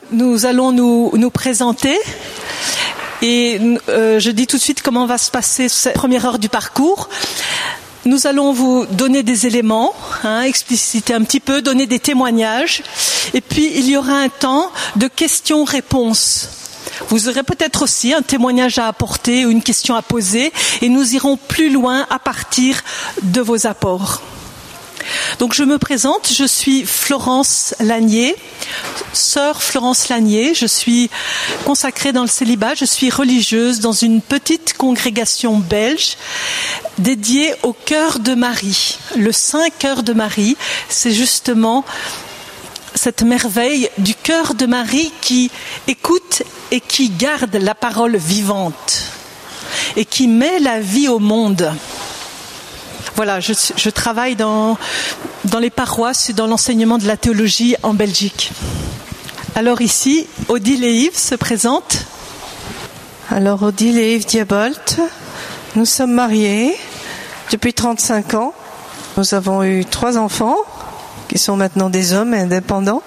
Nous allons nous présenter et je dis tout de suite comment va se passer cette première heure du parcours. Nous allons vous donner des éléments, expliciter un petit peu, donner des témoignages et puis il y aura un temps de questions-réponses. Vous aurez peut-être aussi un témoignage à apporter ou une question à poser et nous irons plus loin à partir de vos apports. Donc je me présente, je suis Florence Lanier, sœur Florence Lanier, je suis consacrée dans le célibat, je suis religieuse dans une petite congrégation belge dédiée au cœur de Marie. Le Saint Cœur de Marie, c'est justement cette merveille du cœur de Marie qui écoute et qui garde la parole vivante et qui met la vie au monde. Voilà, je travaille dans les paroisses et dans l'enseignement de la théologie en Belgique. Alors ici, Odile et Yves se présentent. Alors Odile et Yves Diabolt, nous sommes mariés depuis 35 ans. Nous avons eu 3 enfants qui sont maintenant des hommes indépendants.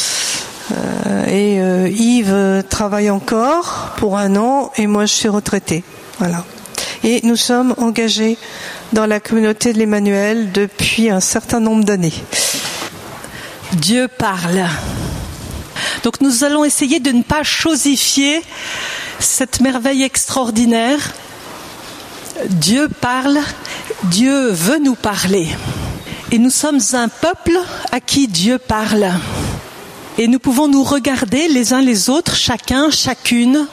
Yves travaille encore pour 1 an et moi je suis retraitée. Voilà. Et nous sommes engagés dans la communauté de l'Emmanuel depuis un certain nombre d'années. Dieu parle. Donc nous allons essayer de ne pas chosifier cette merveille extraordinaire. Dieu parle, Dieu veut nous parler. Et nous sommes un peuple à qui Dieu parle. Et nous pouvons nous regarder les uns les autres, chacun, chacune.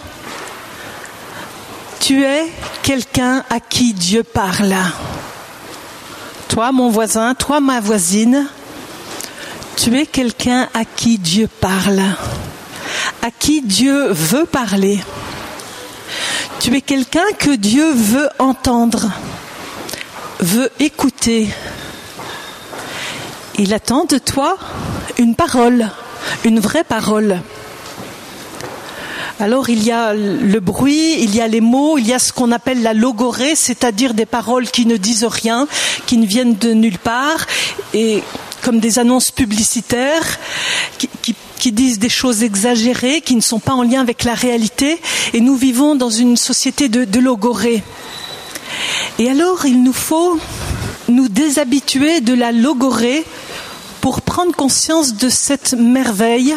Tu es quelqu'un à qui Dieu parle. Toi, mon voisin, toi, ma voisine, tu es quelqu'un à qui Dieu parle, à qui Dieu veut parler. Tu es quelqu'un que Dieu veut entendre, veut écouter. Il attend de toi une parole, une vraie parole. Alors il y a le bruit, il y a les mots, il y a ce qu'on appelle la logorée, c'est-à-dire des paroles qui ne disent rien, qui ne viennent de nulle part, et comme des annonces publicitaires qui disent des choses exagérées, qui ne sont pas en lien avec la réalité, et nous vivons dans une société de logorée. Et alors il nous faut nous déshabituer de la logorée pour prendre conscience de cette merveille.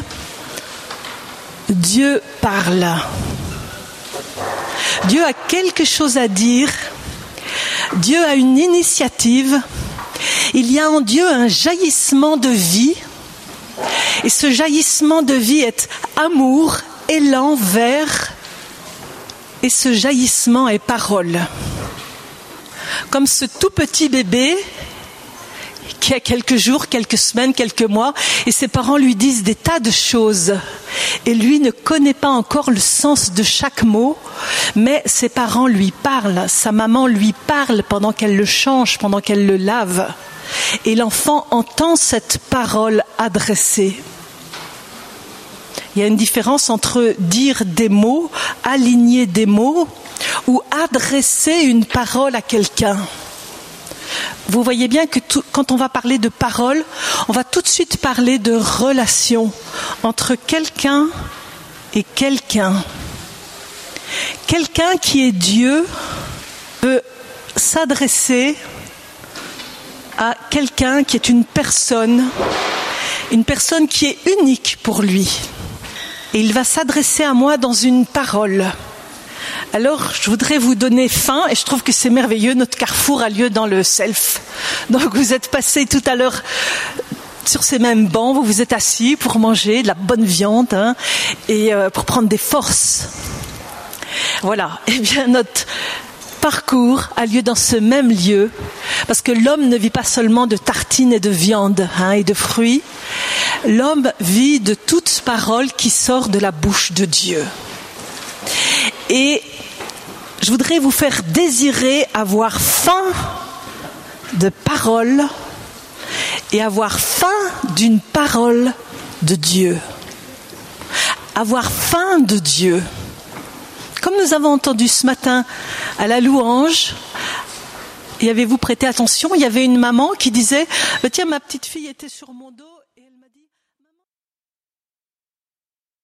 Dieu parle. Dieu a quelque chose à dire. Dieu a une initiative. Il y a en Dieu un jaillissement de vie. Et ce jaillissement de vie est amour, élan, vers. Et ce jaillissement est parole. Comme ce tout petit bébé qui a quelques jours, quelques semaines, quelques mois, et ses parents lui disent des tas de choses. Et lui ne connaît pas encore le sens de chaque mot, mais ses parents lui parlent, sa maman lui parle pendant qu'elle le change, pendant qu'elle le lave. Et l'enfant entend cette parole adressée. Il y a une différence entre dire des mots, aligner des mots, ou adresser une parole à quelqu'un. Vous voyez bien que quand on va parler de parole, on va tout de suite parler de relation entre quelqu'un et quelqu'un. Quelqu'un qui est Dieu peut s'adresser à quelqu'un qui est une personne qui est unique pour lui. Et il va s'adresser à moi dans une parole. Alors, je voudrais vous donner faim, et je trouve que c'est merveilleux, notre carrefour a lieu dans le self. Donc, vous êtes passés tout à l'heure sur ces mêmes bancs, vous vous êtes assis pour manger de la bonne viande, et pour prendre des forces. Voilà, eh bien, notre parcours a lieu dans ce même lieu, parce que l'homme ne vit pas seulement de tartines et de viande et de fruits, l'homme vit de toute parole qui sort de la bouche de Dieu. Et je voudrais vous faire désirer avoir faim de parole et avoir faim d'une parole de Dieu. Avoir faim de Dieu. Comme nous avons entendu ce matin à la louange, y avez-vous prêté attention, il y avait une maman qui disait « Tiens, ma petite fille était sur mon dos.